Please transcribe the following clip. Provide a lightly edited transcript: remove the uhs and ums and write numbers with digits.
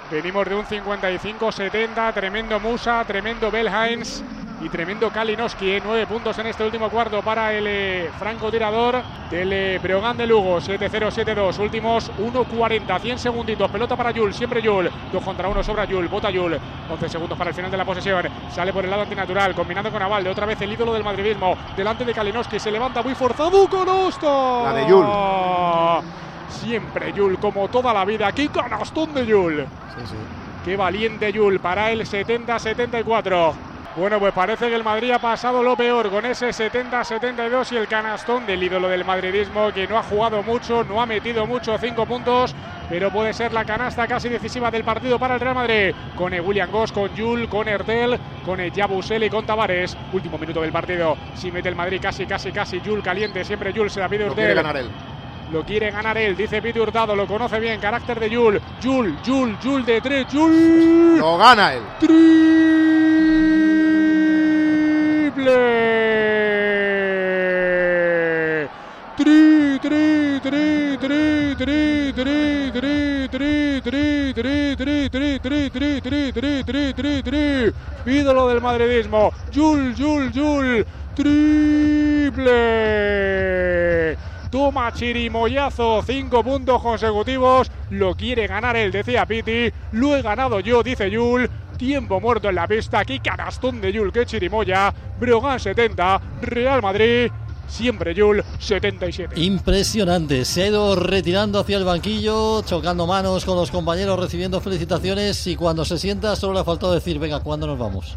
Venimos de un 55-70, tremendo Musa, tremendo Belhains y tremendo Kalinowski. 9 puntos en este último cuarto para el francotirador del Breogán de Lugo. 7-0, 7-2, últimos 1:40, 100 segunditos, pelota para Yul, siempre Yul, 2 contra 1 sobra Yul, bota Yul, 11 segundos para el final de la posesión, sale por el lado antinatural, combinando con Avalde, otra vez el ídolo del madridismo, delante de Kalinowski, se levanta muy forzado, ¡canasta! La de Yul. Siempre Yul, como toda la vida, ¡qué canastón de Yul! Sí. ¡Qué valiente Yul para el 70-74! Bueno, pues parece que el Madrid ha pasado lo peor con ese 70-72 y el canastón del ídolo del madridismo, que no ha jugado mucho, no ha metido mucho, 5 puntos, pero puede ser la canasta casi decisiva del partido para el Real Madrid, con William Goss, con Yul, con Hertel, con Yabusele y con Tavares. Último minuto del partido, si mete el Madrid casi, Yul caliente, siempre Yul, se la pide Hertel. Lo quiere ganar él. Lo quiere ganar él, dice Piti Hurtado, lo conoce bien, carácter de Yul, Yul de 3, Yul. Lo gana él. Ídolo del madridismo, Yul, triple. Toma chirimoyazo, 5 puntos consecutivos, lo quiere ganar él, decía Piti, lo he ganado yo, dice Yul. Tiempo muerto en la pista, qué canastón de Yul, qué chirimoya. Breogán 70, Real Madrid, siempre Yul 77. Impresionante, se ha ido retirando hacia el banquillo, chocando manos con los compañeros, recibiendo felicitaciones, y cuando se sienta solo le ha faltado decir, venga, ¿cuándo nos vamos?